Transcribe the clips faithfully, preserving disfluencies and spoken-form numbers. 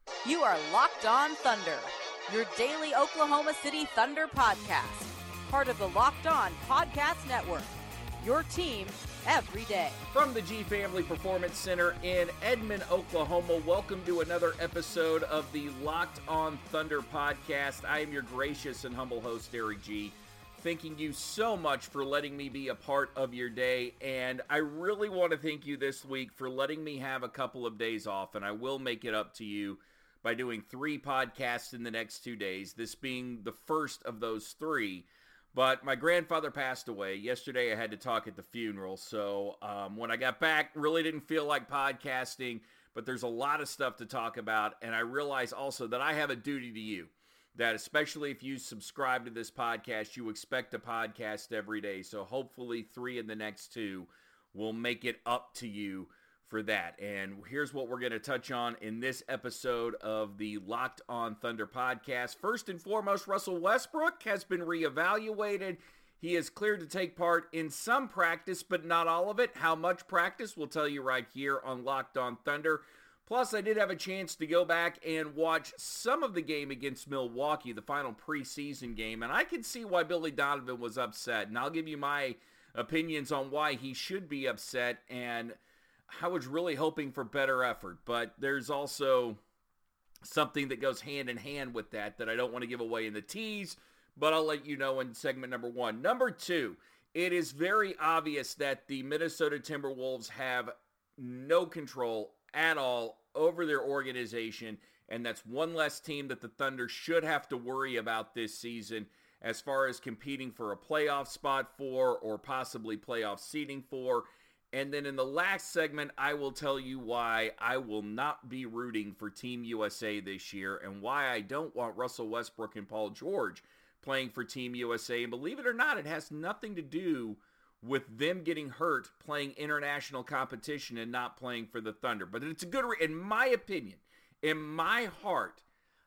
You are Locked On Thunder, your daily Oklahoma City Thunder podcast. Part of the Locked On Podcast Network, your team every day. From the G Family Performance Center in Edmond, Oklahoma, welcome to another episode of the Locked On Thunder podcast. I am your gracious and humble host, Derek G. Thanking you so much for letting me be a part of your day, and I really want to thank you this week for letting me have a couple of days off, and I will make it up to you by doing three podcasts in the next two days, this being the first of those three. But my grandfather passed away. Yesterday I had to talk at the funeral, so um, when I got back, really didn't feel like podcasting, but there's a lot of stuff to talk about, and I realize also that I have a duty to you, that especially if you subscribe to this podcast, you expect a podcast every day, so hopefully three in the next two will make it up to you for that. And here's what we're going to touch on in this episode of the Locked On Thunder podcast. First and foremost, Russell Westbrook has been reevaluated. He is cleared to take part in some practice, but not all of it. How much practice, we'll tell you right here on Locked On Thunder. Plus, I did have a chance to go back and watch some of the game against Milwaukee, the final preseason game, and I can see why Billy Donovan was upset, and I'll give you my opinions on why he should be upset, and I was really hoping for better effort, but there's also something that goes hand in hand with that that I don't want to give away in the tease, but I'll let you know in segment number one. Number two, it is very obvious that the Minnesota Timberwolves have no control at all over their organization, and that's one less team that the Thunder should have to worry about this season as far as competing for a playoff spot for or possibly playoff seeding for. And then in the last segment, I will tell you why I will not be rooting for Team U S A this year and why I don't want Russell Westbrook and Paul George playing for Team U S A. And believe it or not, it has nothing to do with them getting hurt playing international competition and not playing for the Thunder. But it's a good, re- in my opinion, in my heart,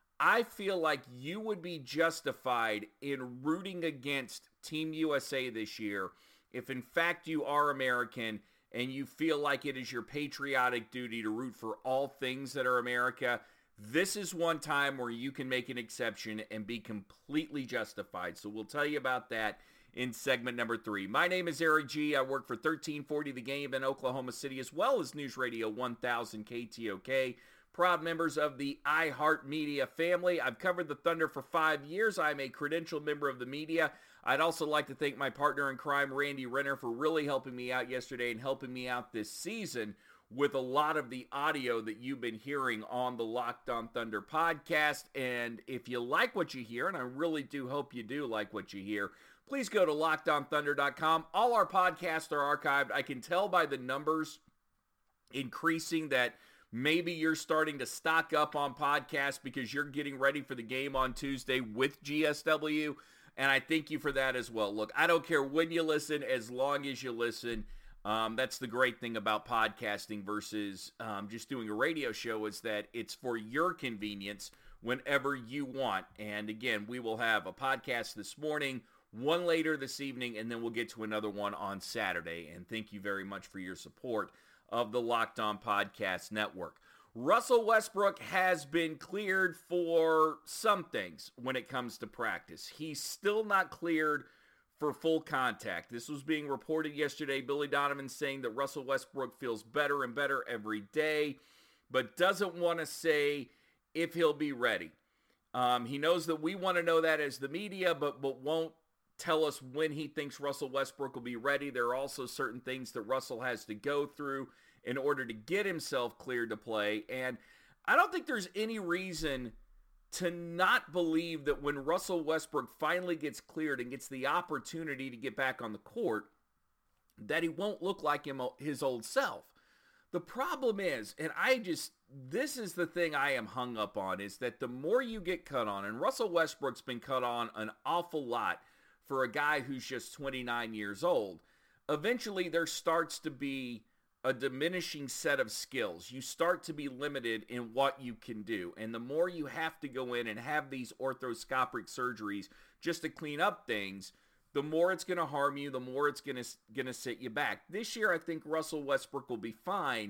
I feel like you would be justified in rooting against Team U S A this year if in fact you are American and you feel like it is your patriotic duty to root for all things that are America. This is one time where you can make an exception and be completely justified. So we'll tell you about that in segment number three. My name is Eric G. I work for thirteen forty The Game in Oklahoma City, as well as News Radio one thousand K T O K. Proud members of the iHeartMedia family. I've covered the Thunder for five years. I'm a credentialed member of the media. I'd also like to thank my partner in crime, Randy Renner, for really helping me out yesterday and helping me out this season with a lot of the audio that you've been hearing on the Locked On Thunder podcast. And if you like what you hear, and I really do hope you do like what you hear, please go to locked on thunder dot com. All our podcasts are archived. I can tell by the numbers increasing that maybe you're starting to stock up on podcasts because you're getting ready for the game on Tuesday with G S W, and I thank you for that as well. Look, I don't care when you listen, as long as you listen. Um, that's the great thing about podcasting versus um, just doing a radio show, is that it's for your convenience whenever you want. And again, we will have a podcast this morning, one later this evening, and then we'll get to another one on Saturday. And thank you very much for your support of the Locked On Podcast Network. Russell Westbrook has been cleared for some things when it comes to practice. He's still not cleared for full contact. This was being reported yesterday. Billy Donovan saying that Russell Westbrook feels better and better every day, but doesn't want to say if he'll be ready. Um, he knows that we want to know that as the media, but, but won't tell us when he thinks Russell Westbrook will be ready. There are also certain things that Russell has to go through in order to get himself cleared to play. And I don't think there's any reason to not believe that when Russell Westbrook finally gets cleared and gets the opportunity to get back on the court, that he won't look like him, his old self. The problem is, and I just, this is the thing I am hung up on, is that the more you get cut on, and Russell Westbrook's been cut on an awful lot for a guy who's just twenty-nine years old, eventually there starts to be a diminishing set of skills. You start to be limited in what you can do. And the more you have to go in and have these arthroscopic surgeries just to clean up things, the more it's going to harm you, the more it's going to going to set you back. This year, I think Russell Westbrook will be fine,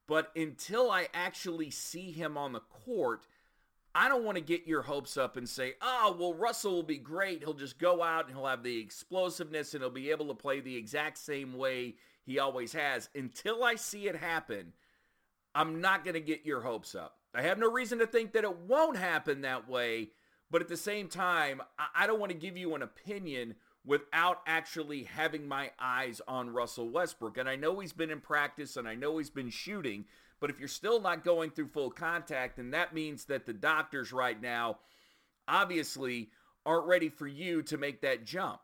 But until I actually see him on the court, I don't want to get your hopes up and say, oh, well, Russell will be great. He'll just go out and he'll have the explosiveness and he'll be able to play the exact same way he always has. Until I see it happen, I'm not going to get your hopes up. I have no reason to think that it won't happen that way, but at the same time, I don't want to give you an opinion without actually having my eyes on Russell Westbrook. And I know he's been in practice and I know he's been shooting, but if you're still not going through full contact, then that means that the doctors right now obviously aren't ready for you to make that jump.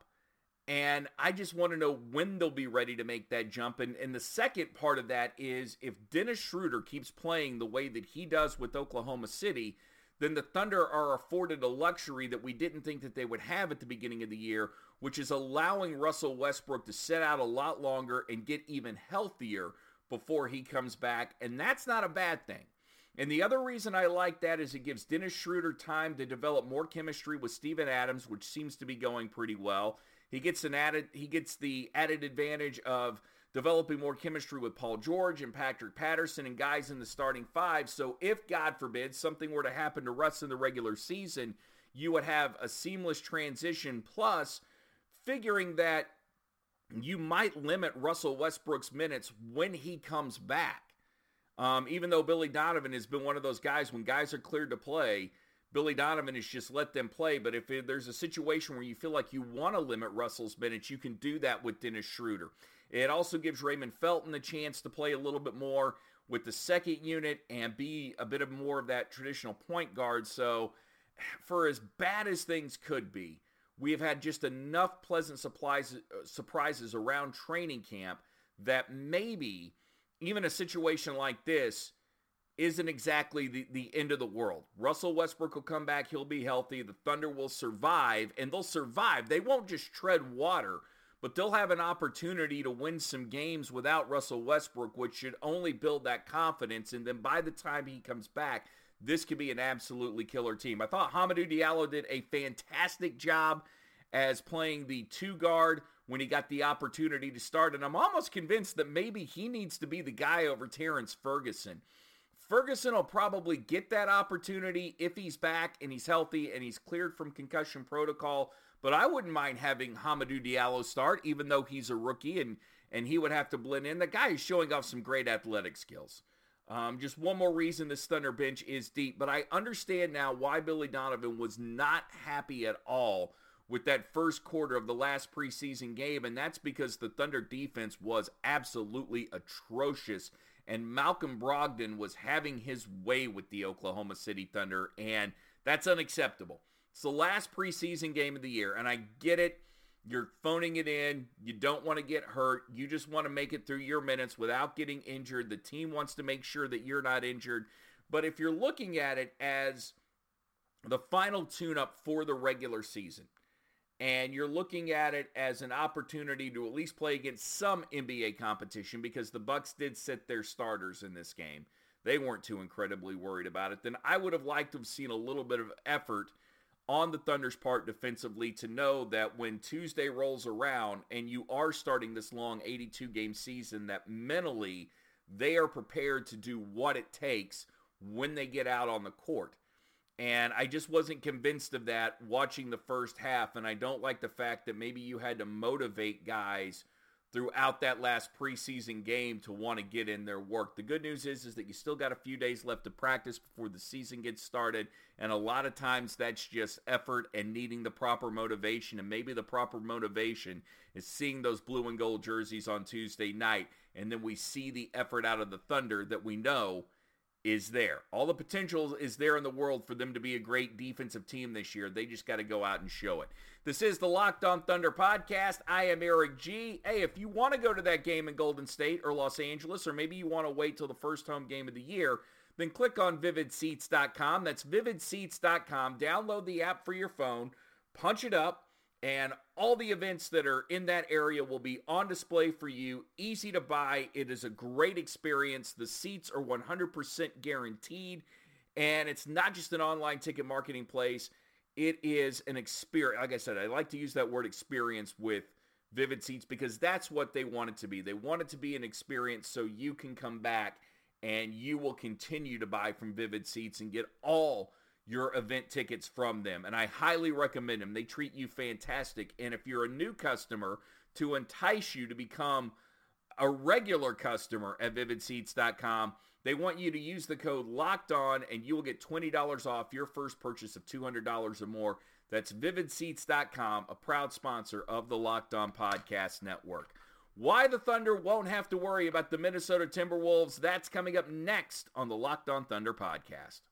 And I just want to know when they'll be ready to make that jump. And, and the second part of that is if Dennis Schroeder keeps playing the way that he does with Oklahoma City, then the Thunder are afforded a luxury that we didn't think that they would have at the beginning of the year, which is allowing Russell Westbrook to sit out a lot longer and get even healthier before he comes back. And that's not a bad thing. And the other reason I like that is it gives Dennis Schroeder time to develop more chemistry with Steven Adams, which seems to be going pretty well. He gets an added, he gets the added advantage of developing more chemistry with Paul George and Patrick Patterson and guys in the starting five. So if, God forbid, something were to happen to Russ in the regular season, you would have a seamless transition, plus figuring that you might limit Russell Westbrook's minutes when he comes back. Um, even though Billy Donovan has been one of those guys, when guys are cleared to play, Billy Donovan has just let them play. But if there's a situation where you feel like you want to limit Russell's minutes, you can do that with Dennis Schroeder. It also gives Raymond Felton the chance to play a little bit more with the second unit and be a bit of more of that traditional point guard. So for as bad as things could be, we have had just enough pleasant supplies, uh, surprises around training camp that maybe even a situation like this isn't exactly the, the end of the world. Russell Westbrook will come back. He'll be healthy. The Thunder will survive, and they'll survive. They won't just tread water, but they'll have an opportunity to win some games without Russell Westbrook, which should only build that confidence. And then by the time he comes back, this could be an absolutely killer team. I thought Hamidou Diallo did a fantastic job as playing the two guard when he got the opportunity to start. And I'm almost convinced that maybe he needs to be the guy over Terrence Ferguson. Ferguson will probably get that opportunity if he's back and he's healthy and he's cleared from concussion protocol. But I wouldn't mind having Hamidou Diallo start, even though he's a rookie and, and he would have to blend in. The guy is showing off some great athletic skills. Um, just one more reason this Thunder bench is deep. But I understand now why Billy Donovan was not happy at all with that first quarter of the last preseason game, and that's because the Thunder defense was absolutely atrocious, and Malcolm Brogdon was having his way with the Oklahoma City Thunder, and that's unacceptable. It's the last preseason game of the year, and I get it. You're phoning it in. You don't want to get hurt. You just want to make it through your minutes without getting injured. The team wants to make sure that you're not injured. But if you're looking at it as the final tune-up for the regular season, and you're looking at it as an opportunity to at least play against some N B A competition, because the Bucks did sit their starters in this game. They weren't too incredibly worried about it. Then I would have liked to have seen a little bit of effort on the Thunder's part defensively to know that when Tuesday rolls around and you are starting this long eighty-two game season, that mentally they are prepared to do what it takes when they get out on the court. And I just wasn't convinced of that watching the first half, and I don't like the fact that maybe you had to motivate guys throughout that last preseason game to want to get in their work. The good news is, is that you still got a few days left to practice before the season gets started, and a lot of times that's just effort and needing the proper motivation, and maybe the proper motivation is seeing those blue and gold jerseys on Tuesday night, and then we see the effort out of the Thunder that we know is there. All the potential is there in the world for them to be a great defensive team this year. They just got to go out and show it. This is the Locked On Thunder podcast. I am Eric G. Hey, if you want to go to that game in Golden State or Los Angeles, or maybe you want to wait till the first home game of the year, then click on vivid seats dot com. That's vivid seats dot com. Download the app for your phone, punch it up, and all the events that are in that area will be on display for you. Easy to buy. It is a great experience. The seats are one hundred percent guaranteed. And it's not just an online ticket marketing place. It is an experience. Like I said, I like to use that word experience with Vivid Seats because that's what they want it to be. They want it to be an experience so you can come back and you will continue to buy from Vivid Seats and get all your event tickets from them. And I highly recommend them. They treat you fantastic. And if you're a new customer, to entice you to become a regular customer at vivid seats dot com, they want you to use the code LOCKEDON, and you will get twenty dollars off your first purchase of two hundred dollars or more. That's vivid seats dot com, a proud sponsor of the Locked On Podcast Network. Why the Thunder won't have to worry about the Minnesota Timberwolves, that's coming up next on the Locked On Thunder podcast.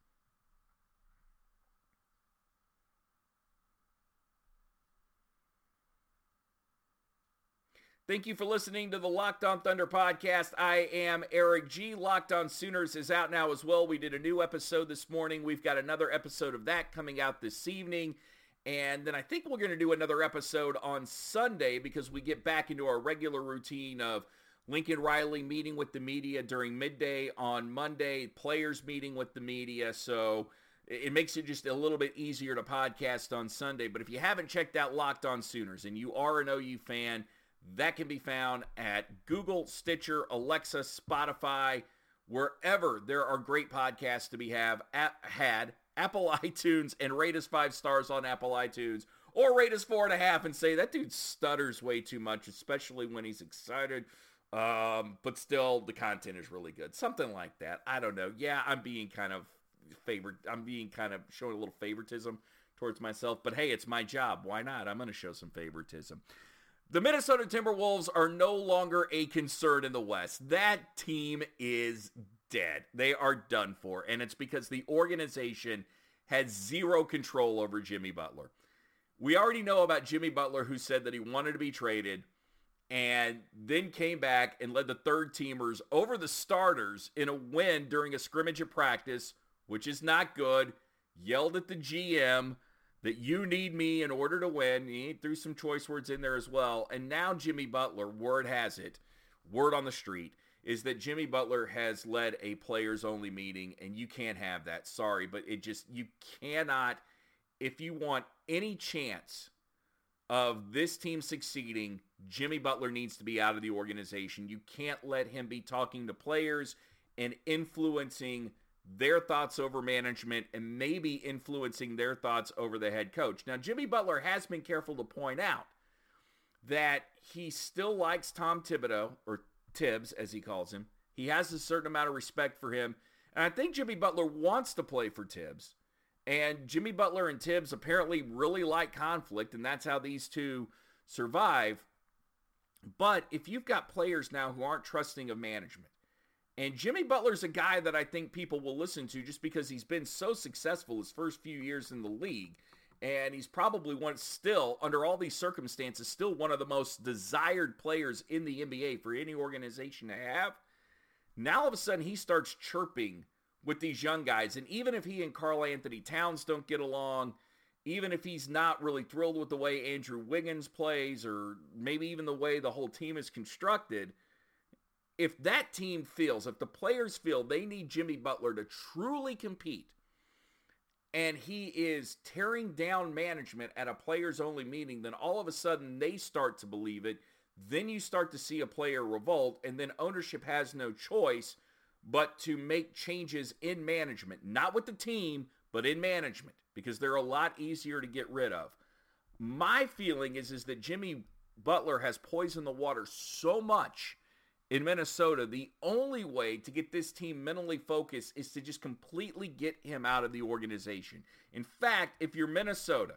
Thank you for listening to the Locked On Thunder podcast. I am Eric G. Locked On Sooners is out now as well. We did a new episode this morning. We've got another episode of that coming out this evening. And then I think we're going to do another episode on Sunday because we get back into our regular routine of Lincoln Riley meeting with the media during midday on Monday, players meeting with the media. So it makes it just a little bit easier to podcast on Sunday. But if you haven't checked out Locked On Sooners and you are an O U fan, that can be found at Google, Stitcher, Alexa, Spotify, wherever there are great podcasts to be have at, had, Apple iTunes, and rate us five stars on Apple iTunes, or rate us four and a half and say, that dude stutters way too much, especially when he's excited, um, but still, the content is really good. Something like that. I don't know. Yeah, I'm being kind of favored. I'm being kind of showing a little favoritism towards myself, but hey, it's my job. Why not? I'm going to show some favoritism. The Minnesota Timberwolves are no longer a concern in the West. That team is dead. They are done for, and it's because the organization had zero control over Jimmy Butler. We already know about Jimmy Butler, who said that he wanted to be traded and then came back and led the third teamers over the starters in a win during a scrimmage at practice, which is not good, yelled at the G M that you need me in order to win. He threw some choice words in there as well. And now Jimmy Butler, word has it, word on the street, is that Jimmy Butler has led a players-only meeting, and you can't have that. Sorry, but it just, you cannot, if you want any chance of this team succeeding, Jimmy Butler needs to be out of the organization. You can't let him be talking to players and influencing their thoughts over management and maybe influencing their thoughts over the head coach. Now, Jimmy Butler has been careful to point out that he still likes Tom Thibodeau, or Tibbs as he calls him. He has a certain amount of respect for him. And I think Jimmy Butler wants to play for Tibbs. And Jimmy Butler and Tibbs apparently really like conflict, and that's how these two survive. But if you've got players now who aren't trusting of management, and Jimmy Butler's a guy that I think people will listen to just because he's been so successful his first few years in the league. And he's probably one still, under all these circumstances, still one of the most desired players in the N B A for any organization to have. Now all of a sudden he starts chirping with these young guys. And even if he and Karl Anthony Towns don't get along, even if he's not really thrilled with the way Andrew Wiggins plays, or maybe even the way the whole team is constructed, if that team feels, if the players feel they need Jimmy Butler to truly compete, and he is tearing down management at a players-only meeting, then all of a sudden they start to believe it. Then you start to see a player revolt, and then ownership has no choice but to make changes in management. Not with the team, but in management, because they're a lot easier to get rid of. My feeling is, is that Jimmy Butler has poisoned the water so much in Minnesota, the only way to get this team mentally focused is to just completely get him out of the organization. In fact, if you're Minnesota,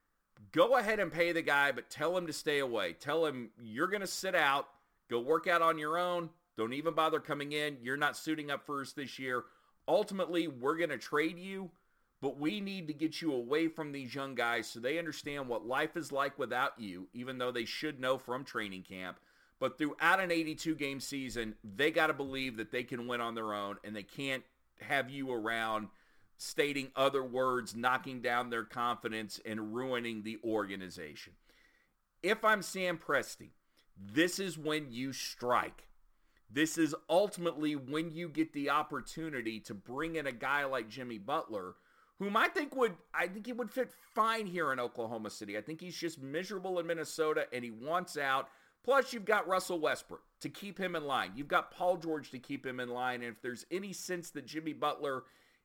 go ahead and pay the guy, but tell him to stay away. Tell him you're going to sit out, go work out on your own. Don't even bother coming in. You're not suiting up for us this year. Ultimately, we're going to trade you, but we need to get you away from these young guys so they understand what life is like without you, even though they should know from training camp. But throughout an eighty-two game season, they got to believe that they can win on their own, and they can't have you around stating other words, knocking down their confidence, and ruining the organization. If I'm Sam Presti, this is when you strike. This is ultimately when you get the opportunity to bring in a guy like Jimmy Butler, whom I think would I think he would fit fine here in Oklahoma City. I think he's just miserable in Minnesota, and he wants out. Plus, you've got Russell Westbrook to keep him in line. You've got Paul George to keep him in line. And if there's any sense that Jimmy Butler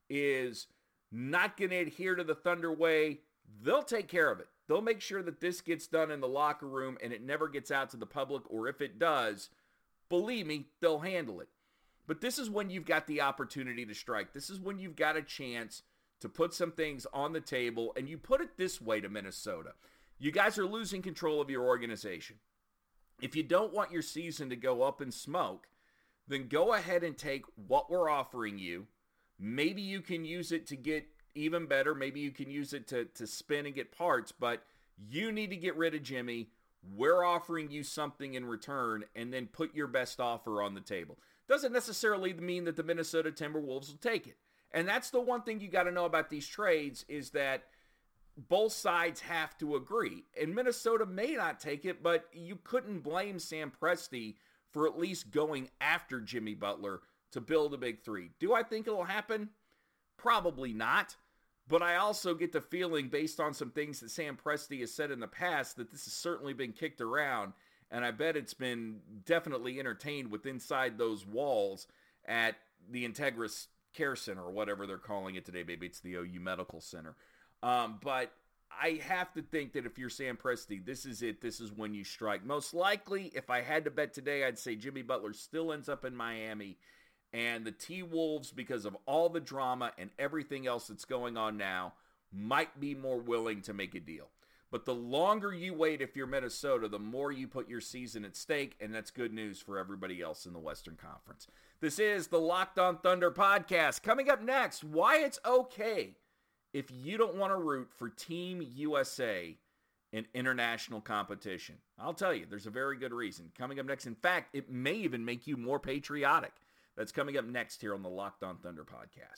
is not going to adhere to the Thunder way, they'll take care of it. They'll make sure that this gets done in the locker room and it never gets out to the public, or if it does, believe me, they'll handle it. But this is when you've got the opportunity to strike. This is when you've got a chance to put some things on the table, and you put it this way to Minnesota. You guys are losing control of your organization. If you don't want your season to go up in smoke, then go ahead and take what we're offering you. Maybe you can use it to get even better. Maybe you can use it to, to spin and get parts, but you need to get rid of Jimmy. We're offering you something in return, and then put your best offer on the table. Doesn't necessarily mean that the Minnesota Timberwolves will take it. And that's the one thing you got to know about these trades, is that both sides have to agree. And Minnesota may not take it, but you couldn't blame Sam Presti for at least going after Jimmy Butler to build a big three. Do I think it'll happen? Probably not. But I also get the feeling, based on some things that Sam Presti has said in the past, that this has certainly been kicked around. And I bet it's been definitely entertained with inside those walls at the Integris Care Center, or whatever they're calling it today. Maybe it's the O U Medical Center. Um, but I have to think that if you're Sam Presti, this is it. This is when you strike. Most likely, if I had to bet today, I'd say Jimmy Butler still ends up in Miami. And the T-Wolves, because of all the drama and everything else that's going on now, might be more willing to make a deal. But the longer you wait, if you're Minnesota, the more you put your season at stake, and that's good news for everybody else in the Western Conference. This is the Locked On Thunder podcast. Coming up next, why it's okay if you don't want to root for Team U S A in international competition. I'll tell you, there's a very good reason. Coming up next, in fact, it may even make you more patriotic. That's coming up next here on the Locked On Thunder podcast.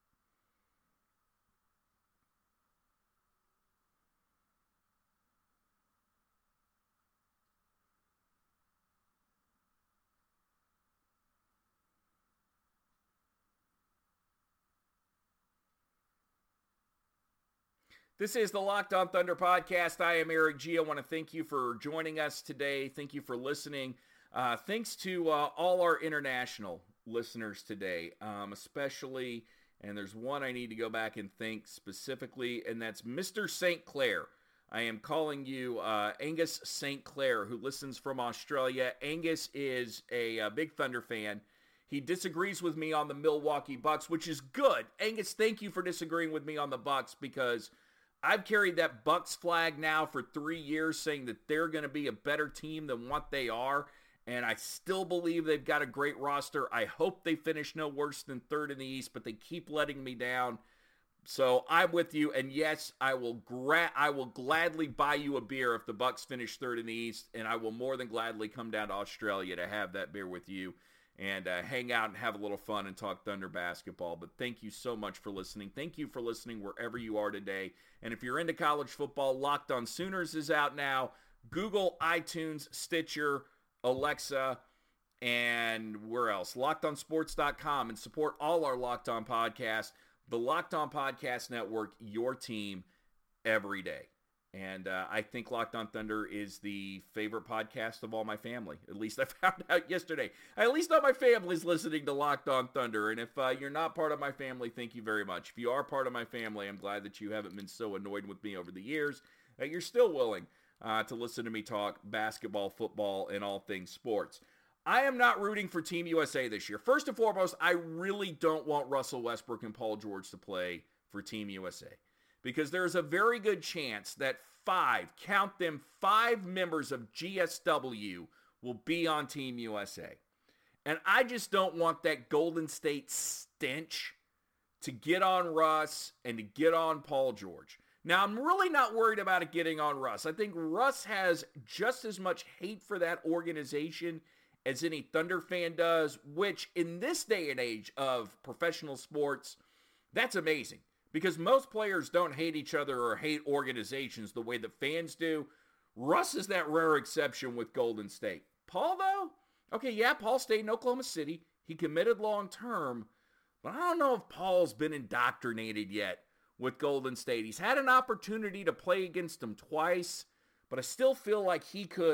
This is the Locked On Thunder podcast. I am Eric G. I want to thank you for joining us today. Thank you for listening. Uh, thanks to uh, all our international listeners today, um, especially, and there's one I need to go back and thank specifically, and that's Mister Saint Clair. I am calling you uh, Angus Saint Clair, who listens from Australia. Angus is a, a big Thunder fan. He disagrees with me on the Milwaukee Bucks, which is good. Angus, thank you for disagreeing with me on the Bucks, because I've carried that Bucks flag now for three years, saying that they're going to be a better team than what they are. And I still believe they've got a great roster. I hope they finish no worse than third in the East, but they keep letting me down. So I'm with you. And yes, I will gra- I will gladly buy you a beer if the Bucks finish third in the East, and I will more than gladly come down to Australia to have that beer with you and uh, hang out and have a little fun and talk Thunder basketball. But thank you so much for listening. Thank you for listening wherever you are today. And if you're into college football, Locked On Sooners is out now. Google, iTunes, Stitcher, Alexa, and where else? locked on sports dot com, and support all our Locked On podcasts. The Locked On Podcast Network, your team every day. And uh, I think Locked On Thunder is the favorite podcast of all my family. At least I found out yesterday. At least all my family's listening to Locked On Thunder. And if uh, you're not part of my family, thank you very much. If you are part of my family, I'm glad that you haven't been so annoyed with me over the years that you're still willing uh, to listen to me talk basketball, football, and all things sports. I am not rooting for Team U S A this year. First and foremost, I really don't want Russell Westbrook and Paul George to play for Team U S A, because there's a very good chance that five, count them, five members of G S W will be on Team U S A. And I just don't want that Golden State stench to get on Russ and to get on Paul George. Now, I'm really not worried about it getting on Russ. I think Russ has just as much hate for that organization as any Thunder fan does, which in this day and age of professional sports, that's amazing. Because most players don't hate each other or hate organizations the way that fans do. Russ is that rare exception with Golden State. Paul, though? Okay, yeah, Paul stayed in Oklahoma City. He committed long term. But I don't know if Paul's been indoctrinated yet with Golden State. He's had an opportunity to play against them twice, but I still feel like he could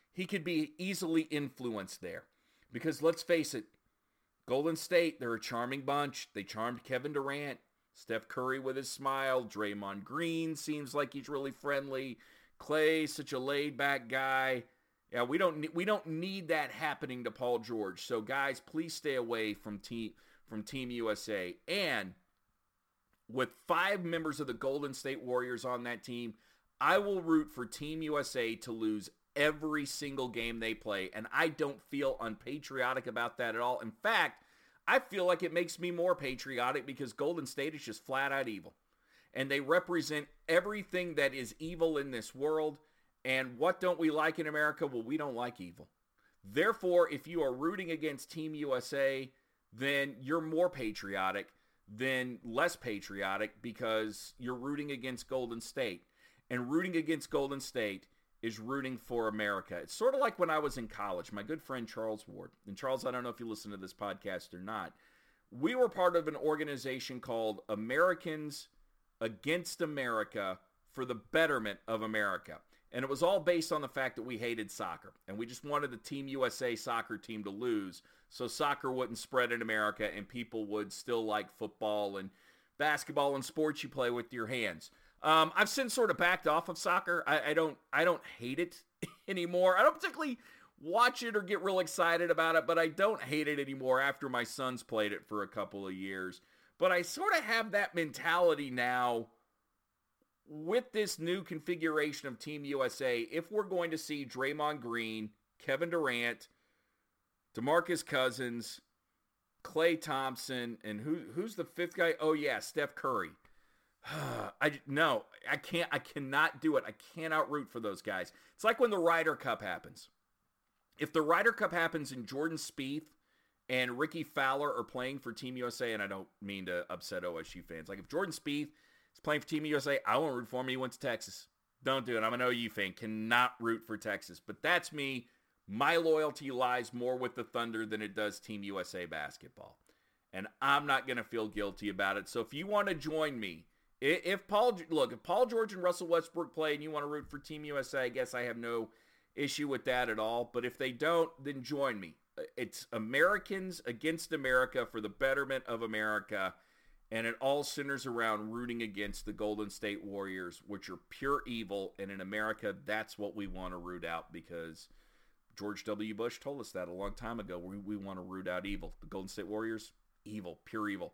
he could be easily influenced there. Because let's face it, Golden State, they're a charming bunch. They charmed Kevin Durant, Steph Curry with his smile, Draymond Green seems like he's really friendly, Klay, such a laid-back guy. Yeah, we don't we don't need that happening to Paul George. So guys, please stay away from team from Team U S A. And with five members of the Golden State Warriors on that team, I will root for Team U S A to lose every single game they play, and I don't feel unpatriotic about that at all. In fact, I feel like it makes me more patriotic because Golden State is just flat out evil. And they represent everything that is evil in this world. And what don't we like in America? Well, we don't like evil. Therefore, if you are rooting against Team U S A, then you're more patriotic than less patriotic because you're rooting against Golden State. And rooting against Golden State is rooting for America. It's sort of like when I was in college. My good friend Charles Ward. And Charles, I don't know if you listen to this podcast or not. We were part of an organization called Americans Against America for the Betterment of America. And it was all based on the fact that we hated soccer. And we just wanted the Team U S A soccer team to lose so soccer wouldn't spread in America and people would still like football and basketball and sports you play with your hands. Um, I've since sort of backed off of soccer. I, I don't I don't hate it anymore. I don't particularly watch it or get real excited about it, but I don't hate it anymore after my sons played it for a couple of years. But I sort of have that mentality now with this new configuration of Team U S A. If we're going to see Draymond Green, Kevin Durant, DeMarcus Cousins, Klay Thompson, and who who's the fifth guy? Oh yeah, Steph Curry. I no, I can't. I cannot do it. I cannot root for those guys. It's like when the Ryder Cup happens. If the Ryder Cup happens and Jordan Spieth and Ricky Fowler are playing for Team U S A, and I don't mean to upset O S U fans. Like if Jordan Spieth is playing for Team U S A, I won't root for him. He went to Texas. Don't do it. I'm an O U fan. Cannot root for Texas. But that's me. My loyalty lies more with the Thunder than it does Team U S A basketball. And I'm not going to feel guilty about it. So if you want to join me, If Paul, look, if Paul George and Russell Westbrook play and you want to root for Team U S A, I guess I have no issue with that at all. But if they don't, then join me. It's Americans Against America for the betterment of America. And it all centers around rooting against the Golden State Warriors, which are pure evil. And in America, that's what we want to root out because George W. Bush told us that a long time ago. We, we want to root out evil. The Golden State Warriors, evil, pure evil.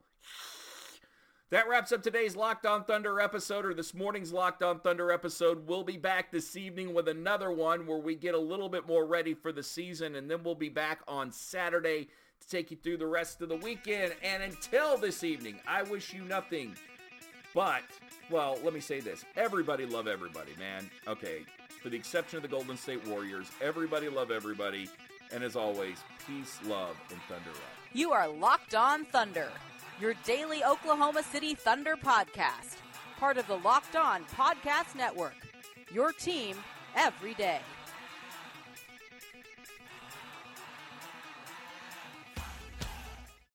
That wraps up today's Locked On Thunder episode, or this morning's Locked On Thunder episode. We'll be back this evening with another one where we get a little bit more ready for the season, and then we'll be back on Saturday to take you through the rest of the weekend. And until this evening, I wish you nothing but, well, let me say this. Everybody love everybody, man. Okay, for the exception of the Golden State Warriors, everybody love everybody. And as always, peace, love, and Thunder Love. You are Locked On Thunder, your daily Oklahoma City Thunder podcast. Part of the Locked On Podcast Network, your team every day.